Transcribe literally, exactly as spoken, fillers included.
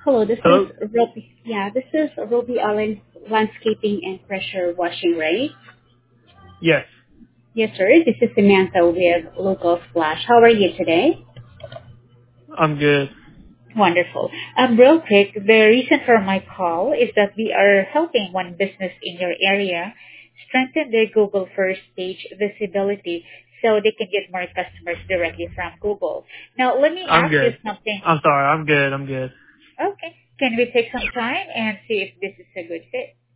Hello, this is Hello? Ruby. Yeah, this is Ruby Allen Landscaping and Pressure Washing, right? Yes, Yes, sir. This is Samantha with Local Splash. How are you today? I'm good. Wonderful. Um, real quick, the reason for my call is that we are helping one business in your area strengthen their Google first page visibility so they can get more customers directly from Google. Now, let me I'm ask you good. something. I'm sorry. I'm good. I'm good. Okay. Can we take some time and see if this is a good fit?